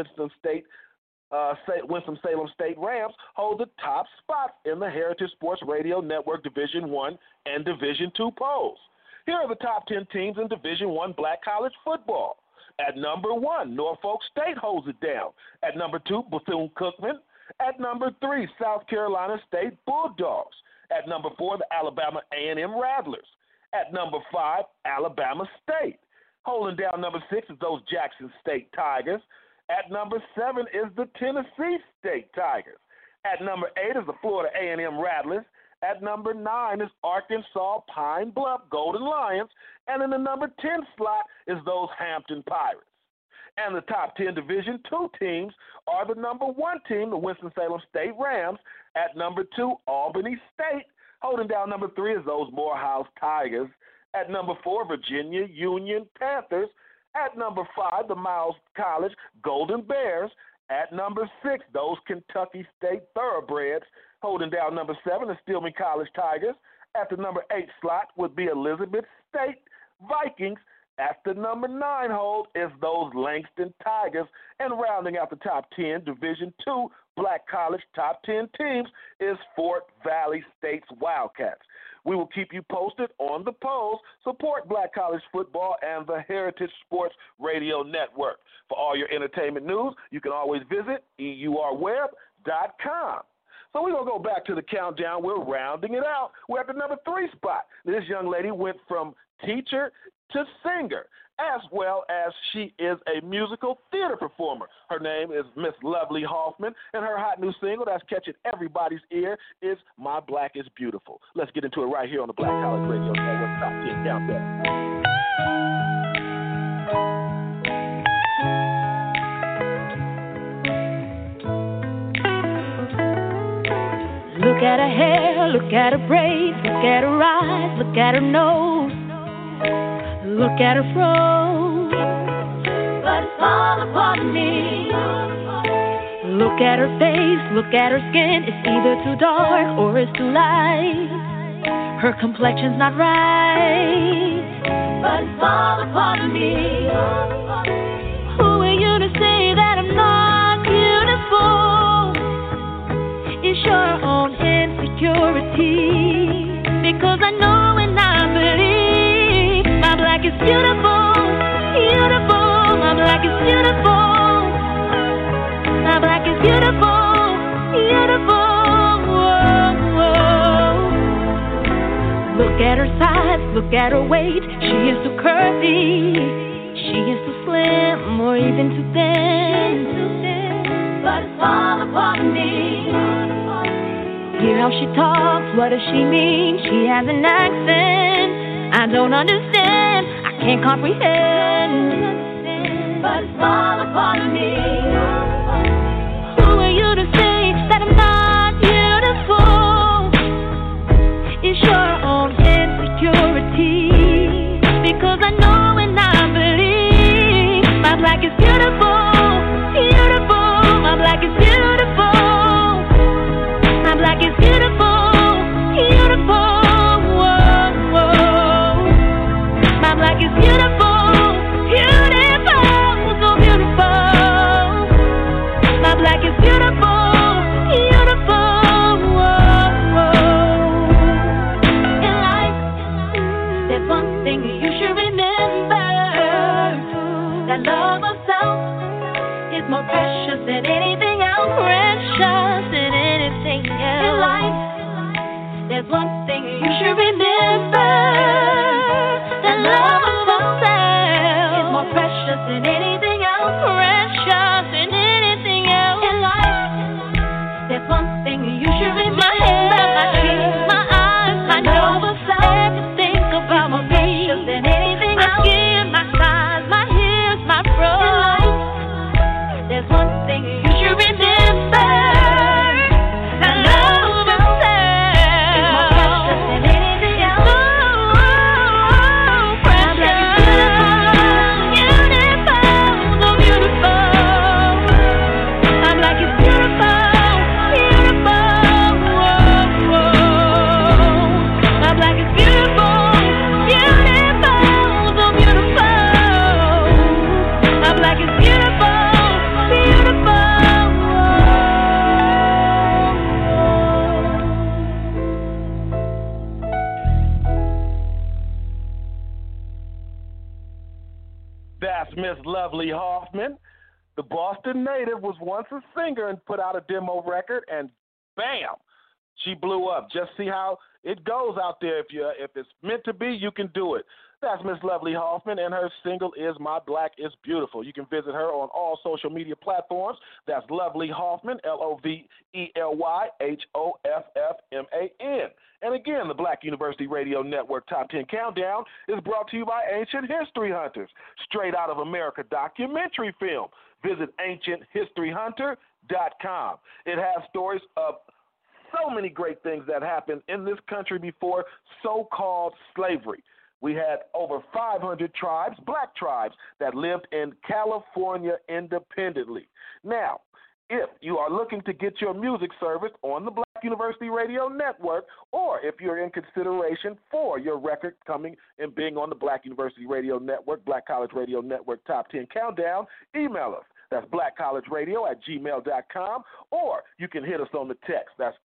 Winston-Salem State Rams hold the top spots in the Heritage Sports Radio Network Division I and Division II polls. Here are the top 10 teams in Division I Black College football. At number 1, Norfolk State holds it down. At number 2, Bethune-Cookman. At number 3, South Carolina State Bulldogs. At number 4, the Alabama A&M Rattlers. At number 5, Alabama State. Holding down number 6 is those Jackson State Tigers. At number 7 is the Tennessee State Tigers. At number 8 is the Florida A&M Rattlers. At number 9 is Arkansas Pine Bluff Golden Lions. And in the number 10 slot is those Hampton Pirates. And the top 10 Division II teams are the number 1 team, the Winston-Salem State Rams. At number 2, Albany State. Holding down number 3 is those Morehouse Tigers. At number 4, Virginia Union Panthers. At number 5, the Miles College Golden Bears. At number 6, those Kentucky State Thoroughbreds. Holding down number 7, the Stillman College Tigers. At the number 8 slot would be Elizabeth State Vikings. At the number 9 hold is those Langston Tigers. And rounding out the top 10 Division II Black College top 10 teams is Fort Valley State's Wildcats. We will keep you posted on the polls. Support Black College football and the Heritage Sports Radio Network. For all your entertainment news, you can always visit EURweb.com. So we're going to go back to the countdown. We're rounding it out. We're at the number 3 spot. This young lady went from teacher to singer, as well as she is a musical theater performer. Her name is Miss Lovely Hoffman, and her hot new single that's catching everybody's ear is My Black is Beautiful. Let's get into it right here on the Black College Radio Network Top 10 Countdown. Look at her hair, look at her braids, look at her eyes, look at her nose, look at her fro. But it's all a part of me. Look at her face, look at her skin. It's either too dark or it's too light. Her complexion's not right, but it's all a part of me. Who are you to say that I'm not beautiful? It's your own insecurity. Because I know and I believe my black is beautiful, beautiful. My black is beautiful. My black is beautiful, beautiful. Whoa, whoa. Look at her size, look at her weight. She is too curvy, she is too slim, or even too thin. But it's all a part of me. Hear how she talks, what does she mean? She has an accent I don't understand, I can't comprehend. But it's all a part of me. Who are you to say that I'm not beautiful? It's your own insecurity. Because I know and I believe my black is beautiful, beautiful. My black is beautiful. My black is beautiful, beautiful. Whoa, whoa. My black is beautiful, beautiful, so beautiful. My black is beautiful, beautiful. Whoa, whoa. In life, there's one thing you should remember: that love of self is more precious than anything else. Precious than anything else. In life, there's one thing you should remember: that love of self is more precious than anything else. Precious than anything else. In life, there's one thing you should remember: my head, my cheeks, my eyes, my nose, everything about me. Precious than anything else. My skin, my thighs, my hips, my fro. In life, there's one thing you should remember: that love of self is more precious than anything else. So precious, beautiful, so beautiful. My black is beautiful, beautiful. Whoa, whoa. My black is beautiful, beautiful, so beautiful. My black is beautiful, beautiful. That's Miss Lovely Hoffman. The Boston native was once a singer and put out a demo record, and bam, she blew up. Just see how it goes out there. If it's meant to be, you can do it. That's Miss Lovely Hoffman, and her single is My Black is Beautiful. You can visit her on all social media platforms. That's Lovely Hoffman, LOVELYHOFFMAN. And again, the Black University Radio Network Top 10 Countdown is brought to you by Ancient History Hunters, straight out of America documentary film. Visit ancienthistoryhunter.com. It has stories of so many great things that happened in this country before so-called slavery. We had over 500 tribes, black tribes, that lived in California independently. Now, if you are looking to get your music service on the Black University Radio Network, or if you're in consideration for your record coming and being on the Black University Radio Network, Black College Radio Network Top 10 Countdown, email us. That's blackcollegeradio@gmail.com, or you can hit us on the text. That's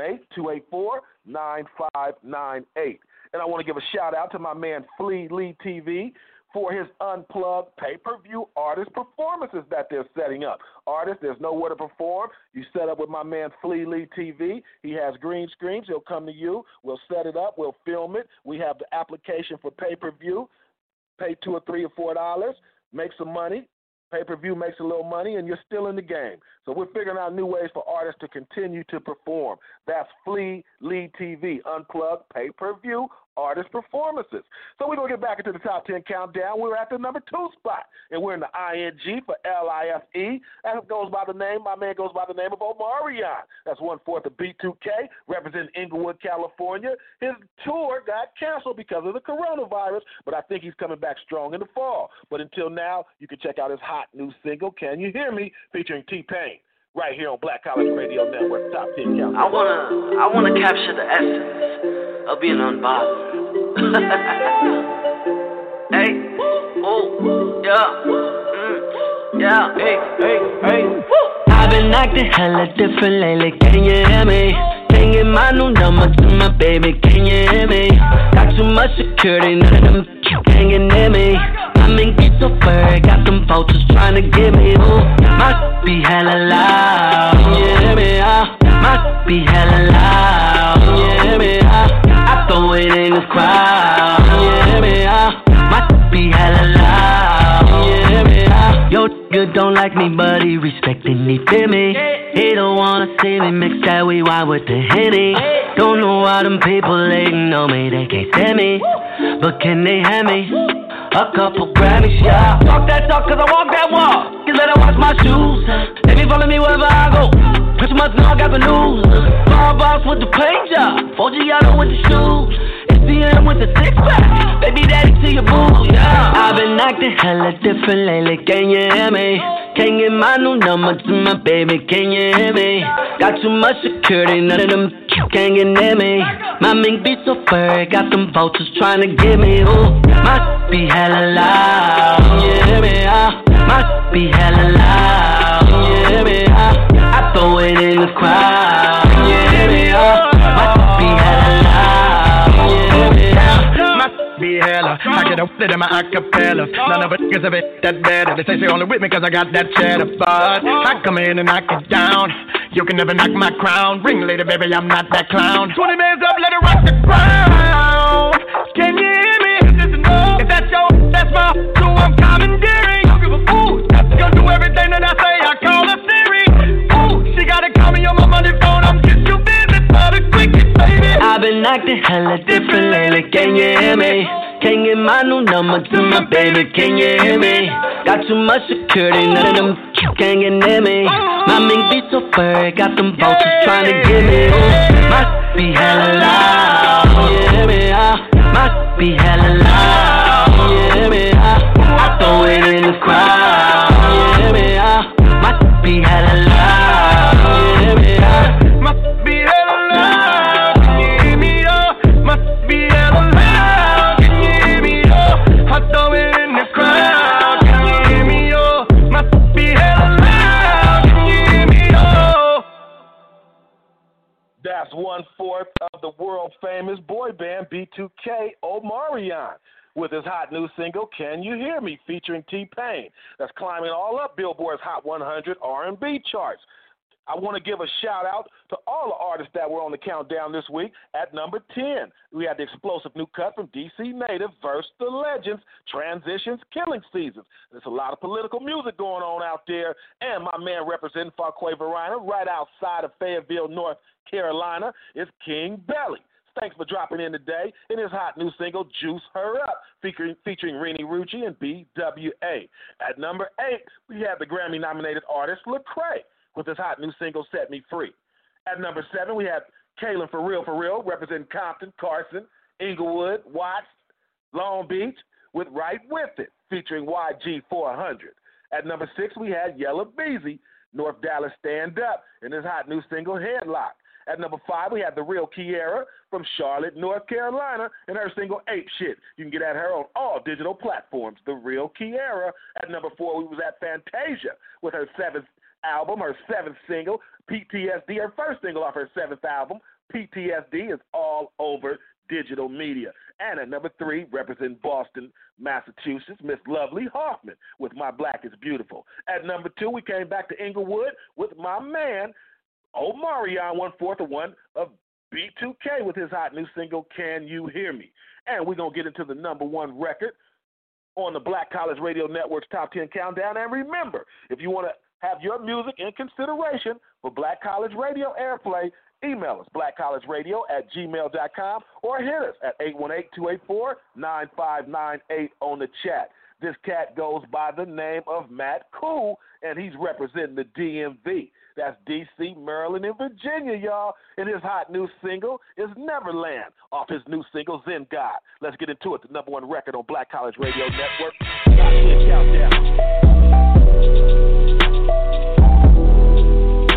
818-284-9598. And I want to give a shout-out to my man Flea Lee TV for his unplugged pay-per-view artist performances that they're setting up. Artists, there's nowhere to perform. You set up with my man Flea Lee TV. He has green screens. He'll come to you. We'll set it up. We'll film it. We have the application for pay-per-view. Pay $2 or $3 or $4. Make some money. Pay-per-view makes a little money, and you're still in the game. So we're figuring out new ways for artists to continue to perform. That's Flea Lee TV, unplugged pay-per-view artist performances. So we're going to get back into the Top 10 Countdown. We're at the number 2 spot, and we're in the ING for LIFE. That goes by the name, my man goes by the name of Omarion. That's 1/4 of B2K, representing Inglewood, California. His tour got canceled because of the coronavirus, but I think he's coming back strong in the fall. But until now, you can check out his hot new single, Can You Hear Me, featuring T-Pain. right here on Black College Radio Network, Top 10 Countdown. I wanna capture the essence of being unbothered. Hey, oh, yeah, hey. I've been acting hella different lately, can you hear me? Can't get my new number to my baby, can you hear me? Got too much security, none of them can't get near me. My mink get so furry, got them vultures trying to get me. Ooh, must be hella loud, can you hear me? Must be hella loud, can you hear me? I throw it in the crowd, can you hear me? Must be hella loud, can you hear me? Yo, nigga don't like me, but he respectin' me, feel me? He don't wanna see me mix that weed wine with the Henny. Don't know why them people hating on me, they can't stand me, but can they hand me a couple Grammys, yeah? Talk that talk, cause I walk that walk. You better watch my shoes. They be following me wherever I go. Pretty much now I got the news. Bar boss with the paint job. 4Giotto with the shoes. SCM with the six-pack. Baby daddy to your boo, yeah. I've been acting hella different lately, can you hear me? Can't get my new number to my baby, can you hear me? Got too much security, none of them can't get near me. My mink be so furry, got them vultures trying to get me. Ooh, must be hella loud, can you hear me? Must be hella loud, can you hear me? I throw it in the crowd, can you hear me? Must be hella loud, can you hear me? Must be hella. I get up in my acapella. None of it is a bit that better. They say she only with me cause I got that cheddar, but I come in and knock it down. You can never knock my crown. Ring lady, baby, I'm not that clown. 20 minutes up, let it rock the ground. Can you hear me? If that's your, that's my, so I'm commandeering. Don't give a fool. Gonna do everything that I say. I call her Siri. Ooh, she gotta call me on my money phone. I'm just too busy for the cricket, baby. I've been acting hella different lately. Can you hear me? Can't get my new number to my baby. Can you hear me? Got too much security, none of them can't get near me. My mink be so furry, got them vultures trying to get me. Ooh, must be hella loud, can you hear me? Must be hella loud, can you hear me? I throw it in the crowd, can you hear me? Must be hella loud, can you hear me? Must be hella loud, can you hear me? Must be hella loud, can you hear me? I throw it in the crowd, can you hear me? Must be hella loud, can you hear me? That's 1/4 of the world famous boy band B2K, Omarion, with his hot new single, Can You Hear Me, featuring T-Pain. That's climbing all up Billboard's Hot 100 R&B charts. I want to give a shout-out to all the artists that were on the countdown this week. At number 10, we had the explosive new cut from DC Native, Verse the Legends, Transitions, Killing Seasons. There's a lot of political music going on out there, and my man representing Farquay Varina, right outside of Fayetteville, North Carolina, is King Belly. Thanks for dropping in today in his hot new single, Juice Her Up, featuring Rini Rucci and BWA. At number 8, we have the Grammy-nominated artist Lecrae with his hot new single, Set Me Free. At number 7, we have Kaylin For Real, representing Compton, Carson, Inglewood, Watts, Long Beach, with Right With It, featuring YG 400. At number 6, we had Yella Beezy, North Dallas Stand Up, in his hot new single, Headlock. At number 5, we have the real Kiara from Charlotte, North Carolina, and her single, Ape Shit. You can get at her on all digital platforms, the real Kiara. At number 4, we was at Fantasia with her 7th album, her 7th single, PTSD, her first single off her 7th album. PTSD is all over digital media. And at number 3, representing Boston, Massachusetts, Miss Lovely Hoffman with My Black is Beautiful. At number 2, we came back to Inglewood with my man, Omarion, 1/4 of B2K with his hot new single, Can You Hear Me? And we're going to get into the number 1 record on the Black College Radio Network's Top 10 Countdown. And remember, if you want to have your music in consideration for Black College Radio airplay, email us, blackcollegeradio@gmail.com, or hit us at 818-284-9598 on the chat. This cat goes by the name of Matt Cool, and he's representing the DMV. That's D.C., Maryland, and Virginia, y'all. And his hot new single is Neverland, off his new single, Zen God. Let's get into it, the number 1 record on Black College Radio Network. Top 10 Countdown.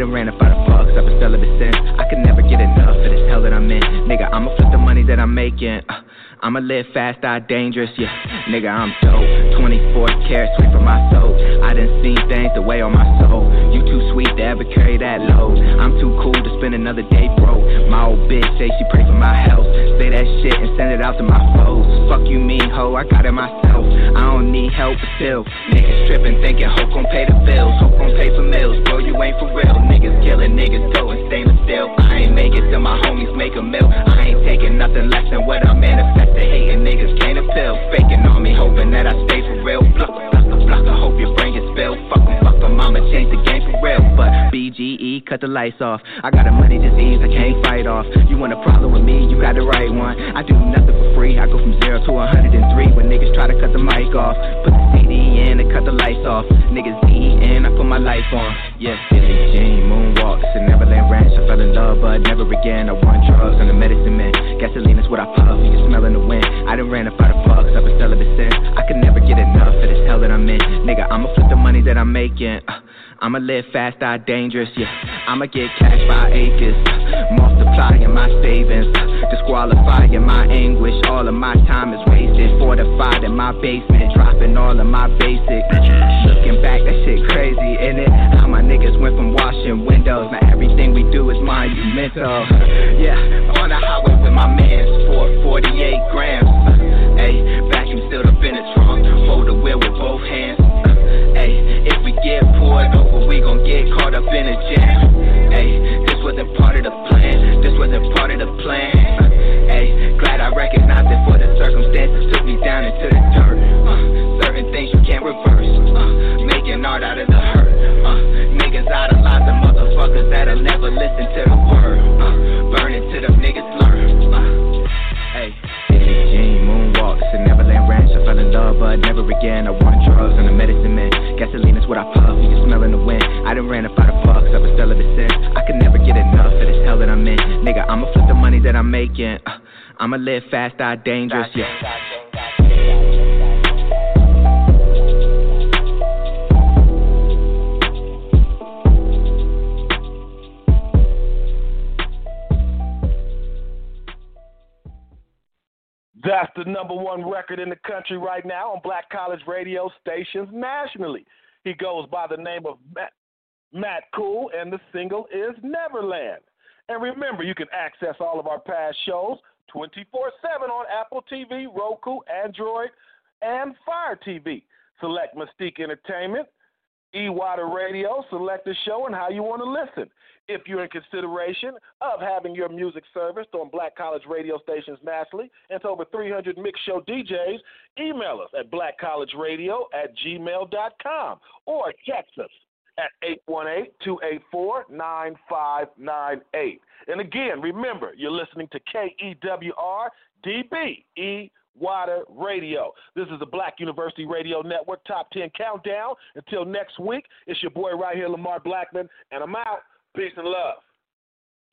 done ran up out of fucks, I've been celibate since. I could never get enough of this hell that I'm in. Nigga, I'ma flip the money that I'm making. I'ma live fast, die dangerous, yeah. Nigga, I'm dope. 24 karat sweet from my soul. I done seen things the way on my soul. You too sweet to ever carry that load. I'm too cool to spend another day broke. My old bitch say she pray for my health. Say that shit and send it out to my foes. Fuck you mean, ho, I got it myself. I don't need help, but still. Niggas tripping, thinking hope gon' pay the bills. Hope gon' pay for meals, bro, you ain't for real. Niggas killing, niggas toting stainless steel. I ain't make it till my homies make a meal. I ain't taking nothing less than what I manifest. The hating niggas can't appeal. Faking on me, hoping that I stay for real. Blocker, I hope your brain gets spilled. Fuck em, I'ma change the game for real. But BGE, cut the lights off. I got a money disease I can't fight off. You want a problem with me, you got the right one. I do nothing for free, I go from 0 to 103. When niggas try to cut the mic off, put the CD in and cut the lights off. Niggas in, I put my life on. Yeah, Billie Jean, moonwalks, and Neverland Ranch. I fell in love, but never again. I want drugs, I'm the medicine man. Gasoline is what I puff, you can smell in the wind. I done ran up out of fucks, I've been celibate since. I could never get enough of this hell that I'm in. Nigga, I'ma flip the money that I'm making. I'ma live fast, die dangerous, yeah. I'ma get cash by acres, multiplying my savings, disqualifying my anguish. All of my time is wasted, fortified in my basement, dropping all of my basics. Looking back, that shit crazy, isn't it? How my niggas went from washing windows, now everything we do is monumental. Yeah, on the highway with my mans, 48 grams. Ayy, vacuum sealed up in the trunk, hold the wheel with both hands. Ayy, if we get pulled over, we gon' get caught up in a jam. Ayy, this wasn't part of the plan. This wasn't part of the plan. Ayy, glad I recognized it for the circumstances took me down into the dirt. Certain things you can't reverse. Making art out of the hurt. Niggas idolizing motherfuckers that'll never listen to the word. Burning till them niggas learn. Ayy, Billie Jean, moonwalks, and Neverland Ranch. I fell in love, but never again. I want drugs, I'm the medicine man. Gasoline is what I puff, you can smell in the wind. I done ran up out of fucks, I've been celibate since. I could never get enough of this hell that I'm in. Nigga, I'ma flip the money that I'm making. I'ma live fast, die dangerous, yeah. That's the #1 record in the country right now on Black College radio stations nationally. He goes by the name of Matt Cool, and the single is Neverland. And remember, you can access all of our past shows 24/7 on Apple TV, Roku, Android, and Fire TV. Select Mystique Entertainment, E-Water Radio, select the show and how you want to listen. If you're in consideration of having your music serviced on Black College radio stations nationally and to over 300 mix show DJs, email us at blackcollegeradio@gmail.com or text us at 818-284-9598. And again, remember, you're listening to KEWR-DB, E-Water Radio. This is the Black University Radio Network Top 10 Countdown. Until next week, it's your boy right here, Lamar Blackman, and I'm out. Peace and love.